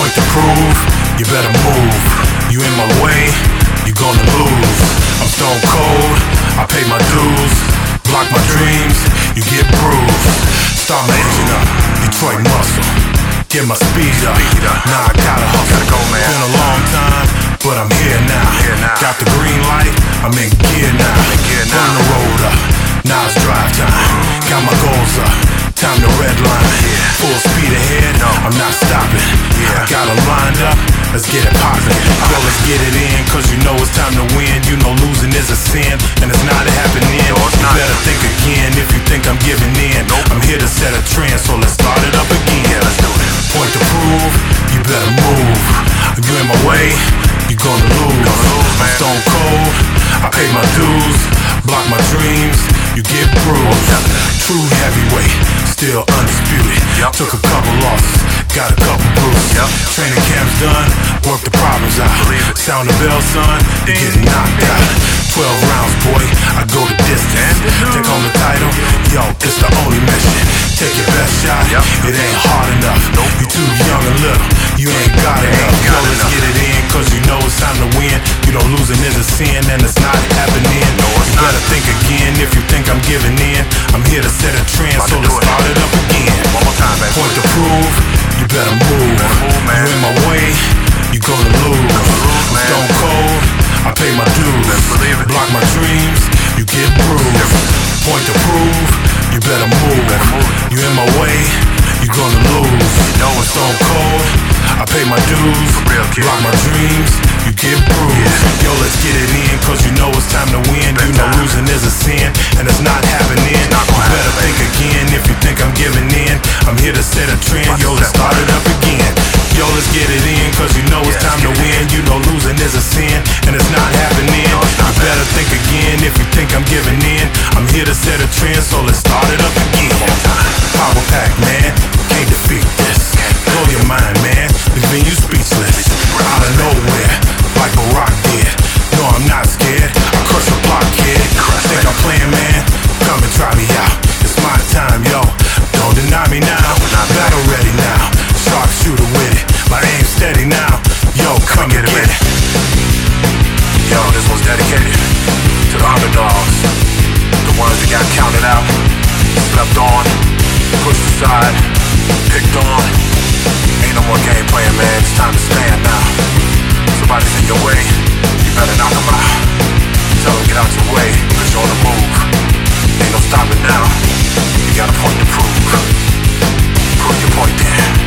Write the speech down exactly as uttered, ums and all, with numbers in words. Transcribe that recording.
Point to prove, you better move. You in my way, you gonna lose. I'm stone cold, I pay my dues. Block my dreams, you get bruised. Start my engine up, Detroit muscle. Get my speed up, now I gotta hustle. Been a long time, but I'm here now. Got the green light, I'm in gear now. Turn the road up, now it's drive time. Got my goals up, time to redline. Full speed ahead, I'm not stopping. I got them lined up, let's get it poppin'. Yo, let's get it in, cause you know it's time to win. You know losing is a sin, and it's not happening. You better think again if you think I'm giving in. I'm here to set a trend, so let's start it up again. Point to prove, you better move. If you in my way, you gonna lose. I'm stone cold, I pay my dues. Block my dreams, you get bruised. True heavyweight, still undisputed. Took a couple losses, got a couple bruises. Training camp's done, work the problems out. Sound the bell, son, you get knocked out. Twelve rounds, boy, I go the distance. Take home the title, yo, it's the only mission. Take your best shot, it ain't hard enough. You too young and little, you ain't got enough. Yo, let's get it in, cause you know it's time to win. You know losing is a sin and it's not happening. You better think again if you think I'm giving in. I'm here to set a trend, so let's start it up again. Point to prove, you better move. You in my way, you gonna lose. I'm stone cold, I pay my dues. Block my dreams, you get bruised. Point to prove, you better move. You in my way, you gonna lose. I'm stone cold, I pay my dues. Block my dreams, you get bruised. Yo, let's get it in, cause you know it's time to win. You know losing is a sin, and it's not happening. You better think again if you think I'm giving in. I'm here to set a trend, yo, let's start it up again. Yo, let's get it in, cause you know it's time to win. You know losing is a sin, and it's not happening. You better think again if you think I'm giving in. I'm here to set a trend, so let's start it up again. Power pack, man, can't defeat this. Blow your mind, man, leaving you speechless. Out of nowhere, like Barack did. No, I'm not scared, I crush a block, kid. Think I'm playing, man? Come and try me out. It's my time, yo, don't deny me now. Battle ready now, sharp shooter with it. My aim steady now, yo, come and get it. Yo, this one's dedicated to the underdogs, the ones that got counted out, slept on, pushed aside, picked on. Ain't no more game playing, man, it's time to stand now. Somebody's in your way, you better knock them out. Tell them get out your way, cause you're on the move. Ain't no stopping now, you got a point to prove. Prove your point then.